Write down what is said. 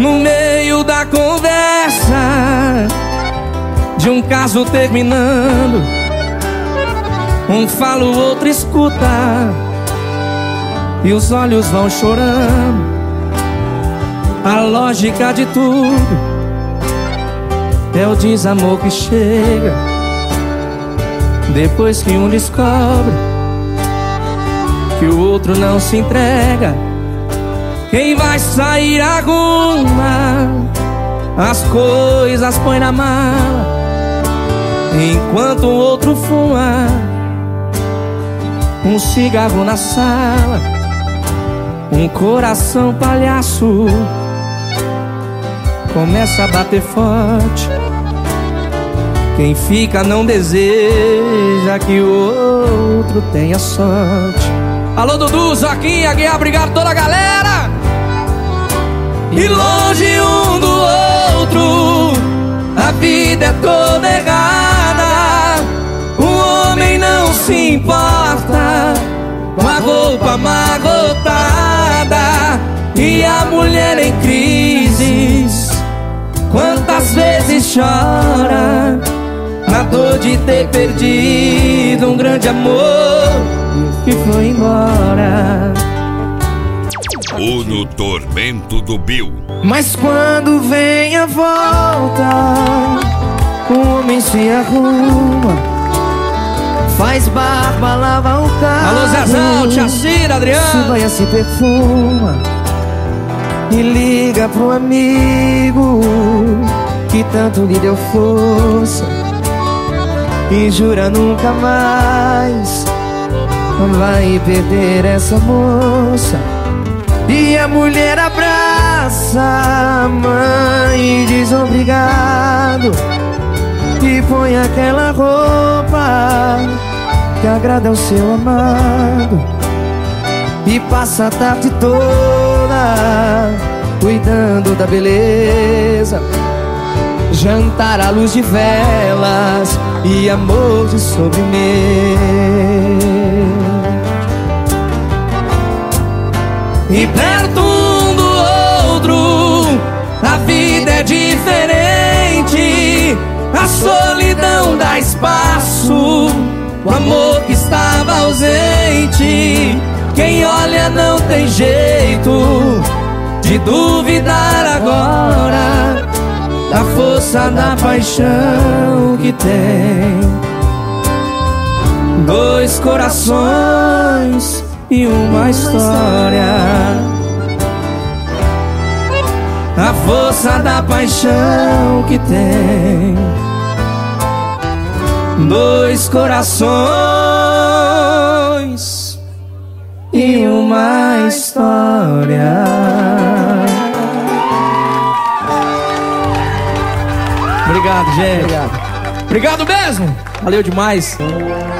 no meio da conversa de um caso terminando, um fala, o outro escuta, e os olhos vão chorando. A lógica de tudo é o desamor que chega depois que um descobre que o outro não se entrega. Quem vai sair arruma as coisas, põe na mala, enquanto o outro fuma um cigarro na sala. Um coração palhaço começa a bater forte. Quem fica não deseja que o outro tenha sorte. Alô, Dudu, Zoquinha, Aguiar, obrigado toda a galera. E longe um do outro, a vida é toda errada. O homem não se importa com a roupa amarrotada, e a mulher em crises quantas vezes chora na dor de ter perdido um grande amor que foi embora. Ou no tormento do Bill. Mas quando vem a volta, o homem se arruma, faz barba, lava o carro. Alô, Zezão, Tia Cira, Adriano. Se banha, se perfuma e liga pro amigo que tanto lhe deu força, e jura nunca mais vai perder essa moça. E a mulher abraça a mãe e diz obrigado, e põe aquela roupa que agrada ao seu amado, e passa a tarde toda cuidando da beleza, jantar à luz de velas e amor de sobremesa. E perto um do outro, a vida é diferente. A solidão dá espaço, o amor que estava ausente. Quem olha não tem jeito de duvidar agora da força da paixão que tem. Dois corações e uma história. A força da paixão que tem. Dois corações e uma história. Obrigado, gente. Obrigado mesmo. Valeu demais.